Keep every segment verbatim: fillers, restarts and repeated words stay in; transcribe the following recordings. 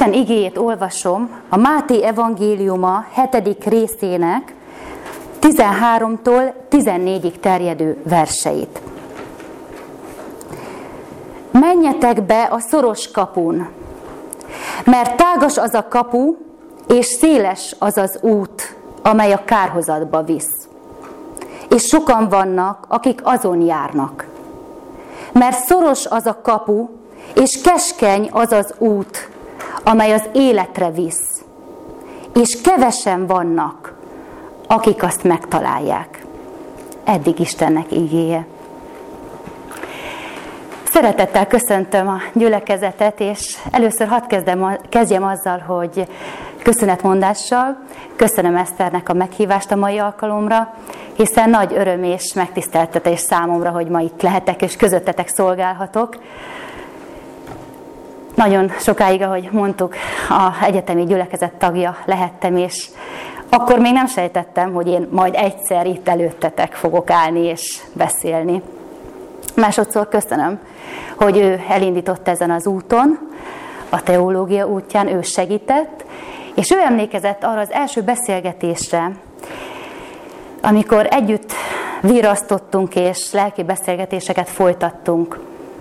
Isten igéjét olvasom a Máté evangéliuma hetedik részének tizenháromtól tizennégyig terjedő verseit. Menjetek be a szoros kapun, mert tágas az a kapu, és széles az az út, amely a kárhozatba visz. És sokan vannak, akik azon járnak. Mert szoros az a kapu, és keskeny az az út, amely az életre visz. És kevesen vannak, akik azt megtalálják. Eddig Istennek igéje. Szeretettel köszöntöm a gyülekezetet, és először hadd kezdem, kezdjem azzal, hogy köszönetmondással köszönöm Eszternek a meghívást a mai alkalomra, hiszen nagy öröm és megtiszteltetés számomra, hogy ma itt lehetek és közöttetek szolgálhatok. Nagyon sokáig, ahogy mondtuk, az egyetemi gyülekezet tagja lehettem, és akkor még nem sejtettem, hogy én majd egyszer itt előttetek fogok állni és beszélni. Másodszor köszönöm, hogy ő elindított ezen az úton, a teológia útján, ő segített, és ő emlékezett arra az első beszélgetésre, amikor együtt virasztottunk és lelki beszélgetéseket folytattunk.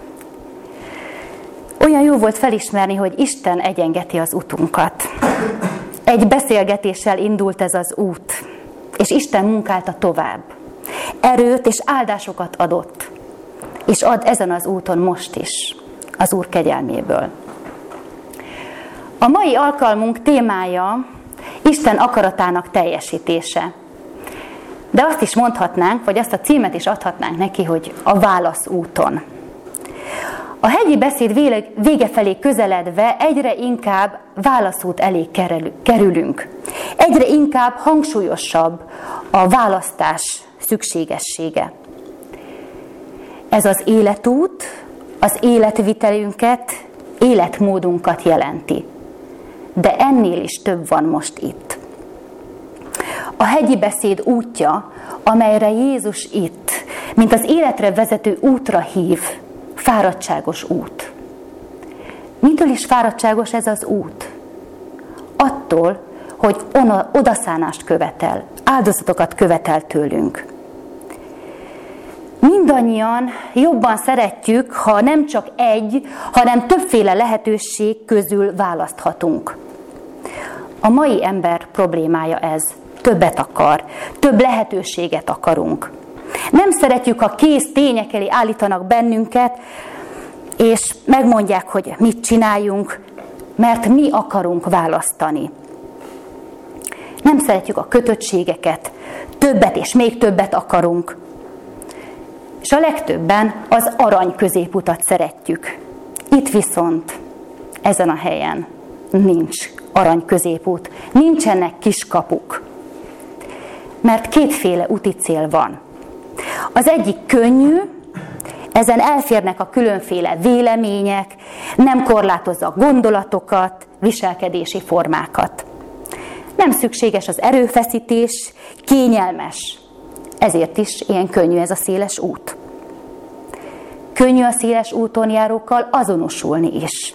Olyan jó volt felismerni, hogy Isten egyengeti az utunkat. Egy beszélgetéssel indult ez az út, és Isten munkálta tovább. Erőt és áldásokat adott, és ad ezen az úton most is, az Úr kegyelméből. A mai alkalmunk témája Isten akaratának teljesítése. De azt is mondhatnánk, vagy azt a címet is adhatnánk neki, hogy a válaszúton. A hegyi beszéd vége felé közeledve egyre inkább válaszút elé kerülünk. Egyre inkább hangsúlyosabb a választás szükségessége. Ez az életút, az életvitelünket, életmódunkat jelenti. De ennél is több van most itt. A hegyi beszéd útja, amelyre Jézus itt, mint az életre vezető útra hív, fáradtságos út. Mitől is fáradtságos ez az út? Attól, hogy odaszánást követel, áldozatokat követel tőlünk. Mindannyian jobban szeretjük, ha nem csak egy, hanem többféle lehetőség közül választhatunk. A mai ember problémája ez. Többet akar, több lehetőséget akarunk. Nem szeretjük, ha kész tények elé állítanak bennünket, és megmondják, hogy mit csináljunk, mert mi akarunk választani. Nem szeretjük a kötöttségeket, többet és még többet akarunk. És a legtöbben az arany középutat szeretjük. Itt viszont, ezen a helyen nincs arany középút, nincsenek kiskapuk. Mert kétféle úti cél van. Az egyik könnyű, ezen elférnek a különféle vélemények, nem korlátozza a gondolatokat, viselkedési formákat. Nem szükséges az erőfeszítés, kényelmes. Ezért is ilyen könnyű ez a széles út. Könnyű a széles úton járókkal azonosulni is.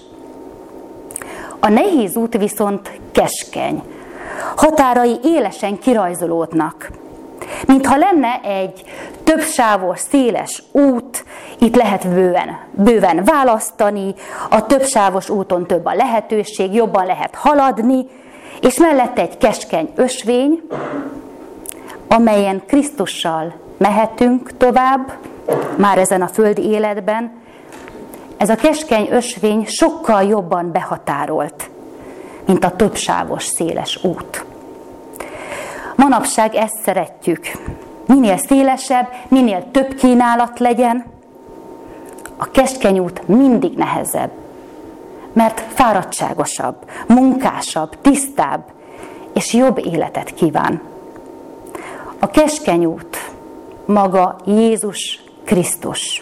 A nehéz út viszont keskeny. Határai élesen kirajzolódnak. Mintha lenne egy többsávos, széles út, itt lehet bőven, bőven választani, a többsávos úton több a lehetőség, jobban lehet haladni, és mellette egy keskeny ösvény, amelyen Krisztussal mehetünk tovább, már ezen a földi életben. Ez a keskeny ösvény sokkal jobban behatárolt, mint a többsávos, széles út. Manapság ezt szeretjük. Minél szélesebb, minél több kínálat legyen. A keskeny út mindig nehezebb, mert fáradtságosabb, munkásabb, tisztább és jobb életet kíván. A keskeny út maga Jézus Krisztus.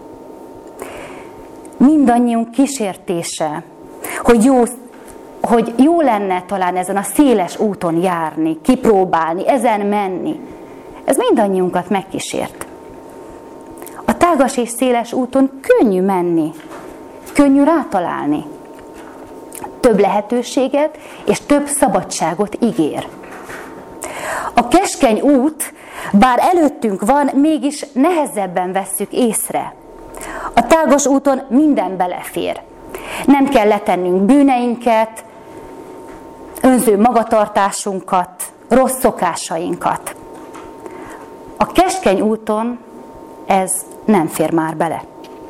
Mindannyiunk kísértése, hogy jó, hogy jó lenne talán ezen a széles úton járni, kipróbálni, ezen menni. Ez mindannyiunkat megkísért. A tágas és széles úton könnyű menni, könnyű rátalálni. több lehetőséget és több szabadságot ígér. A keskeny út, bár előttünk van, mégis nehezebben vesszük észre. A tágas úton minden belefér. Nem kell letennünk bűneinket, önző magatartásunkat, rossz szokásainkat. A keskeny úton ez nem fér már bele.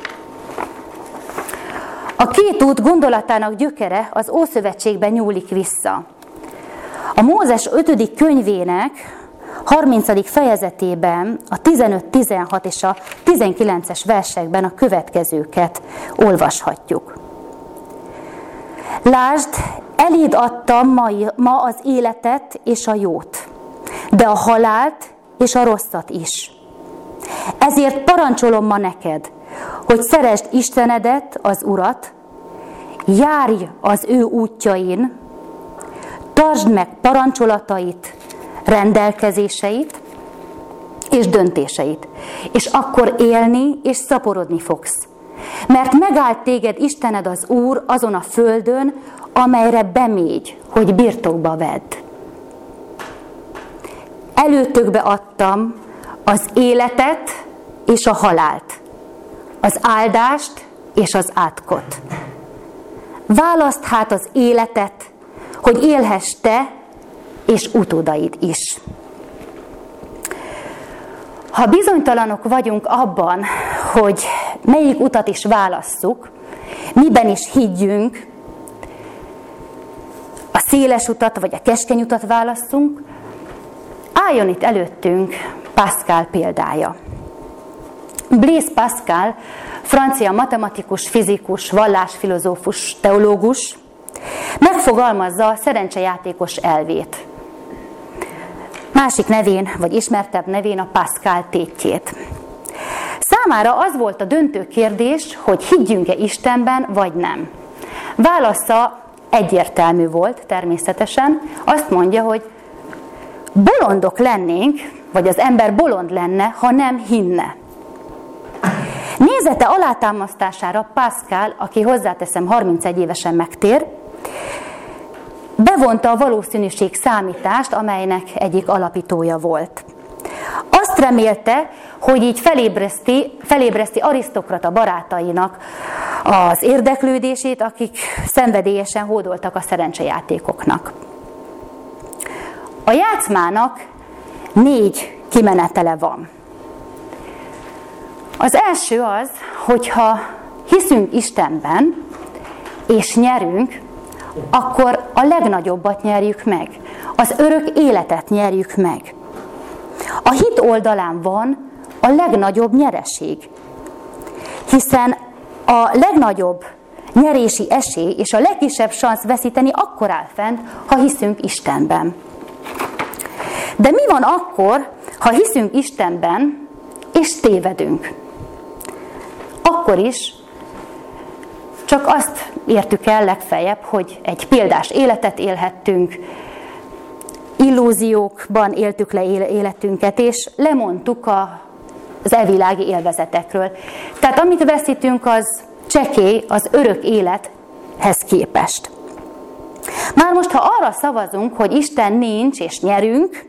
A két út gondolatának gyökere az Ószövetségben nyúlik vissza. A Mózes ötödik könyvének harmincadik fejezetében a tizenöt, tizenhat és a tizenkilences versekben a következőket olvashatjuk. Lásd, eléd adtam ma, ma az életet és a jót, de a halált és a rosszat is. Ezért parancsolom ma neked, hogy szeresd Istenedet, az Urat, járj az ő útjain, tartsd meg parancsolatait, rendelkezéseit és döntéseit, és akkor élni és szaporodni fogsz. Mert megállt téged Istened az Úr azon a földön, amelyre bemégy, hogy birtokba vedd. Előtökbe adtam az életet és a halált, az áldást és az átkot. Válaszd hát az életet, hogy élhess te és utódaid is. Ha bizonytalanok vagyunk abban, hogy melyik utat is válasszuk, miben is higgyünk, a széles utat vagy a keskeny utat válasszunk, álljon itt előttünk Pascal példája. Blaise Pascal, francia matematikus, fizikus, vallásfilozófus, teológus, megfogalmazza a szerencsejátékos elvét. Másik nevén, vagy ismertebb nevén a Pascal tétjét. Számára az volt a döntő kérdés, hogy higgyünk-e Istenben, vagy nem. Válasza egyértelmű volt természetesen. Azt mondja, hogy bolondok lennénk, vagy az ember bolond lenne, ha nem hinne. Nézete alátámasztására Pascal, aki hozzáteszem harmincegy évesen megtér, bevonta a valószínűség számítást, amelynek egyik alapítója volt. Azt remélte, hogy így felébreszti, felébreszti arisztokrata barátainak az érdeklődését, akik szenvedélyesen hódoltak a szerencsejátékoknak. A játszmának négy kimenetele van. Az első az, hogyha hiszünk Istenben, és nyerünk, akkor a legnagyobbat nyerjük meg. Az örök életet nyerjük meg. A hit oldalán van a legnagyobb nyereség. Hiszen a legnagyobb nyerési esély és a legkisebb szansz veszíteni akkor áll fent, ha hiszünk Istenben. De mi van akkor, ha hiszünk Istenben, és tévedünk? Akkor is csak azt értük el legfeljebb, hogy egy példás életet élhettünk, illúziókban éltük le életünket, és lemondtuk a, az evilági élvezetekről. Tehát amit veszítünk, az csekély az örök élethez képest. Már most, ha arra szavazunk, hogy Isten nincs és nyerünk,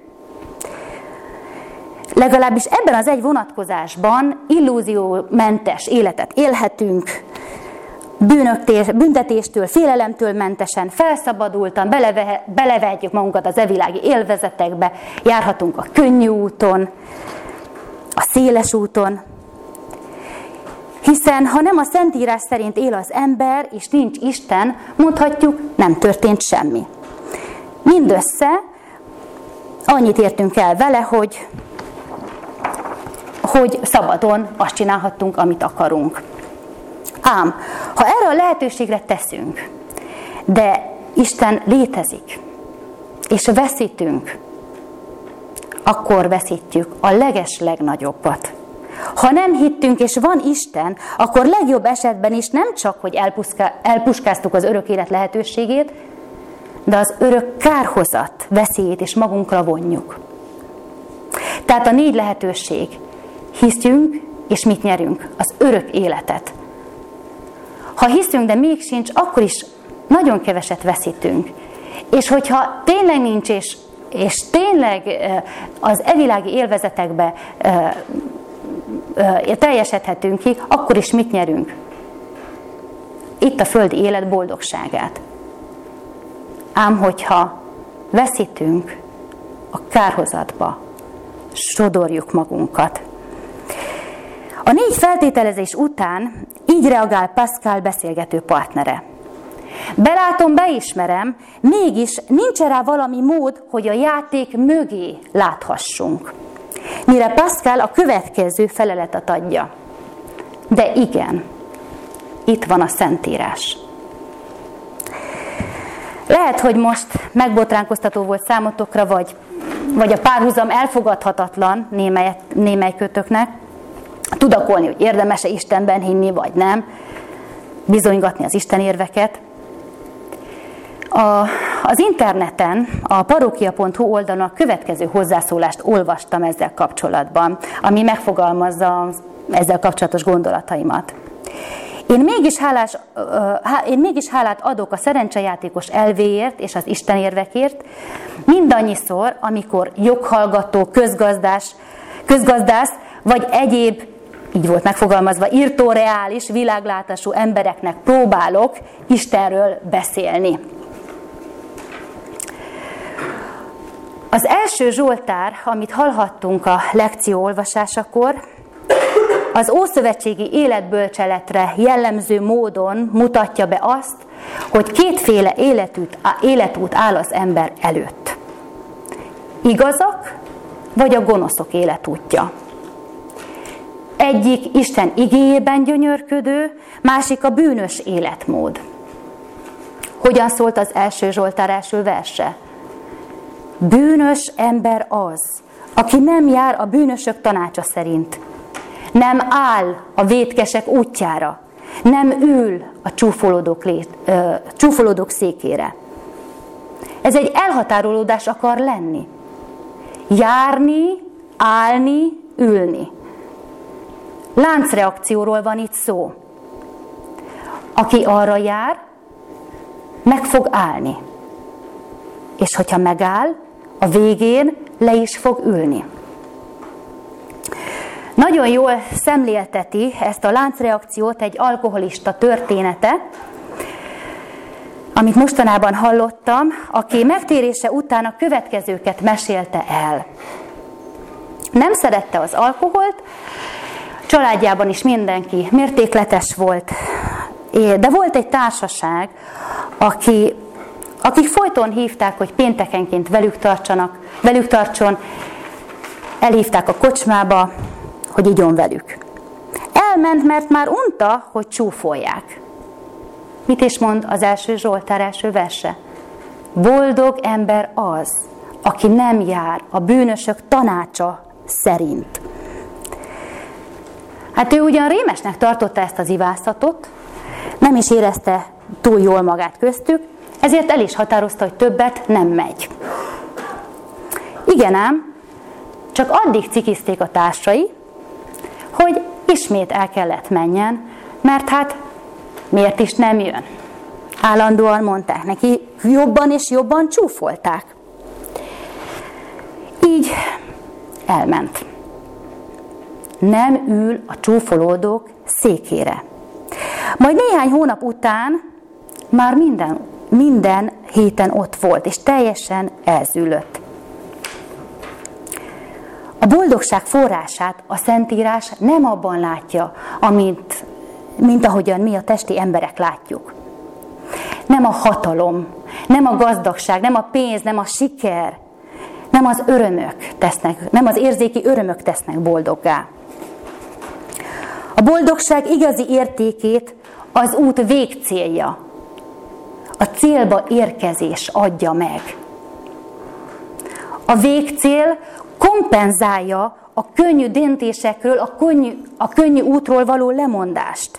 legalábbis ebben az egy vonatkozásban illúziómentes életet élhetünk, büntetéstől, félelemtől mentesen, felszabadultan, beleve, belevehetjük magunkat az evilági élvezetekbe, járhatunk a könnyű úton, a széles úton. Hiszen ha nem a Szentírás szerint él az ember, és nincs Isten, mondhatjuk, nem történt semmi. Mindössze annyit értünk el vele, hogy, hogy szabadon azt csinálhattunk, amit akarunk. Ám, ha erre a lehetőségre teszünk, de Isten létezik, és veszítünk, akkor veszítjük a leges legnagyobbat. Ha nem hittünk, és van Isten, akkor legjobb esetben is nem csak, hogy elpuskáztuk az örök élet lehetőségét, de az örök kárhozat veszélyét is magunkra vonjuk. Tehát a négy lehetőség. Hiszünk, és mit nyerünk? Az örök életet. Ha hiszünk, de még sincs, akkor is nagyon keveset veszítünk. És hogyha tényleg nincs, és, és tényleg az evilági élvezetekbe teljesedhetünk ki, akkor is mit nyerünk? Itt a földi élet boldogságát. Ám hogyha veszítünk, a kárhozatba sodorjuk magunkat. A négy feltételezés után így reagál Pascal beszélgető partnere. Belátom, beismerem, mégis nincs rá valami mód, hogy a játék mögé láthassunk. Mire Pascal a következő feleletet adja. De igen, itt van a Szentírás. Lehet, hogy most megbotránkoztató volt számotokra, vagy, vagy a párhuzam elfogadhatatlan némely, némelykötöknek, tudakolni, hogy érdemes-e Istenben hinni, vagy nem, bizonygatni az Isten érveket. A, az interneten, a parókia pont hu oldalon a következő hozzászólást olvastam ezzel kapcsolatban, ami megfogalmazza ezzel kapcsolatos gondolataimat. Én mégis, hálás, én mégis hálát adok a szerencsejátékos elvéért és az istenérvekért, mindannyiszor, amikor joghallgató, közgazdás, közgazdász vagy egyéb, így volt megfogalmazva, irtóreális, világlátású embereknek próbálok Istenről beszélni. Az első Zsoltár, amit hallhattunk a lekció olvasásakor, az ószövetségi életbölcseletre jellemző módon mutatja be azt, hogy kétféle életút, életút áll az ember előtt. Igazak, vagy a gonoszok életútja. Egyik Isten igéjében gyönyörködő, másik a bűnös életmód. Hogyan szólt az első Zsoltár első verse? Bűnös ember az, aki nem jár a bűnösök tanácsa szerint, nem áll a vétkesek útjára, nem ül a csúfolódók, lé, ö, csúfolódók székére. Ez egy elhatárolódás akar lenni. Járni, állni, ülni. Láncreakcióról van itt szó. Aki arra jár, meg fog állni. És hogyha megáll, a végén le is fog ülni. Nagyon jól szemlélteti ezt a láncreakciót egy alkoholista története, amit mostanában hallottam, aki megtérése után a következőket mesélte el. Nem szerette az alkoholt, családjában is mindenki mértékletes volt, de volt egy társaság, aki, akik folyton hívták, hogy péntekenként velük tartsanak, velük tartson, elhívták a kocsmába, hogy igyon velük. Elment, mert már unta, hogy csúfolják. Mit is mond az első Zsoltár első verse? Boldog ember az, aki nem jár a bűnösök tanácsa szerint. Hát ő ugyan rémesnek tartotta ezt az ivászatot, nem is érezte túl jól magát köztük, ezért el is határozta, hogy többet nem megy. Igen ám, csak addig cikizték a társai, hogy ismét el kellett menjen, mert hát miért is nem jön? Állandóan mondták neki, jobban és jobban csúfolták. Így elment. Nem ül a csúfolódók székére. Majd néhány hónap után már minden, minden héten ott volt, és teljesen elzűlött. A boldogság forrását a Szentírás nem abban látja, amint, mint ahogyan mi a testi emberek látjuk. Nem a hatalom, nem a gazdagság, nem a pénz, nem a siker, nem az örömök tesznek, nem az érzéki örömök tesznek boldoggá. A boldogság igazi értékét az út végcélja, a célba érkezés adja meg. A végcél kompenzálja a könnyű döntésekről, a könnyű, a könnyű útról való lemondást.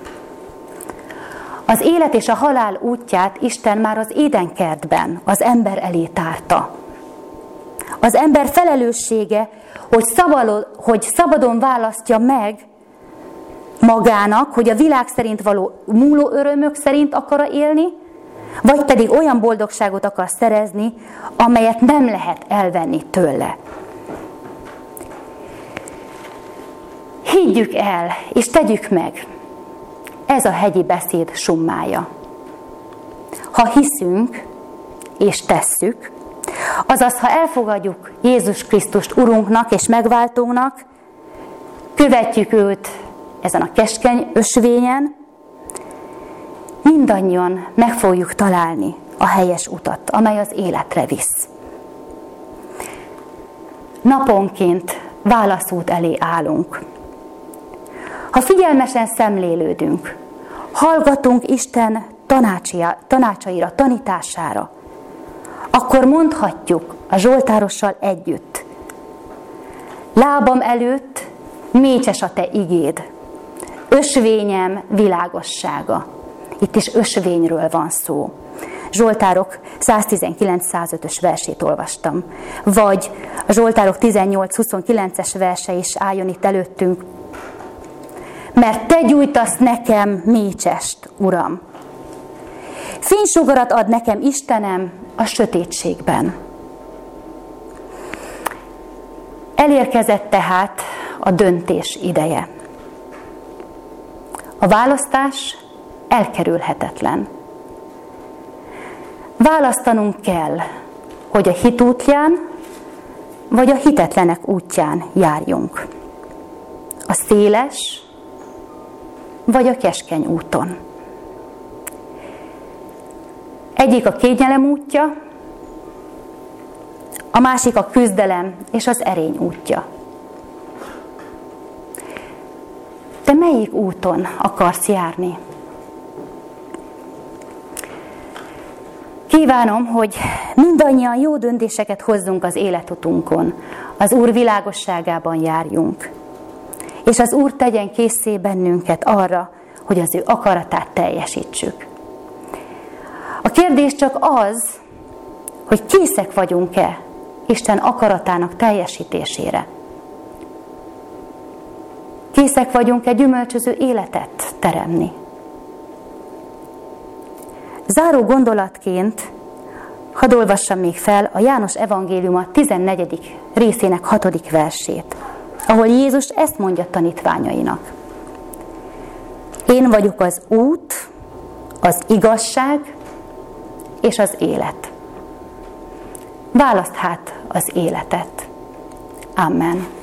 Az élet és a halál útját Isten már az édenkertben az ember elé tárta. Az ember felelőssége, hogy, szabadon, hogy szabadon választja meg magának, hogy a világ szerint való múló örömök szerint akar élni, vagy pedig olyan boldogságot akar szerezni, amelyet nem lehet elvenni tőle. Higgyük el, és tegyük meg, ez a hegyi beszéd summája. Ha hiszünk, és tesszük, azaz, ha elfogadjuk Jézus Krisztust Urunknak és megváltónknak, követjük őt ezen a keskeny ösvényen, mindannyian meg fogjuk találni a helyes utat, amely az életre visz. Naponként válaszút elé állunk. Ha figyelmesen szemlélődünk, hallgatunk Isten tanácsaira, tanítására, akkor mondhatjuk a zsoltárossal együtt: lábam előtt mécses a te igéd, ösvényem világossága. Itt is ösvényről van szó. Zsoltárok száztizenkilenc százötös versét olvastam. Vagy a Zsoltárok tizennyolc huszonkilences verse is álljon itt előttünk. Mert te gyújtasz nekem mécsest, Uram. Fénysugarat ad nekem, Istenem, a sötétségben. Elérkezett tehát a döntés ideje. A választás elkerülhetetlen. Választanunk kell, hogy a hit útján, vagy a hitetlenek útján járjunk. A széles, vagy a keskeny úton. Egyik a kényelem útja, a másik a küzdelem és az erény útja. Te melyik úton akarsz járni? Kívánom, hogy mindannyian jó döntéseket hozzunk az életutunkon, az Úr világosságában járjunk, és az Úr tegyen készé bennünket arra, hogy az ő akaratát teljesítsük. A kérdés csak az, hogy készek vagyunk-e Isten akaratának teljesítésére. Készek vagyunk-e gyümölcsöző életet teremni. Záró gondolatként hadd olvassam még fel a János evangéliuma tizennegyedik részének hatodik versét, ahol Jézus ezt mondja tanítványainak. Én vagyok az út, az igazság és az élet. Válaszd hát az életet. Amen.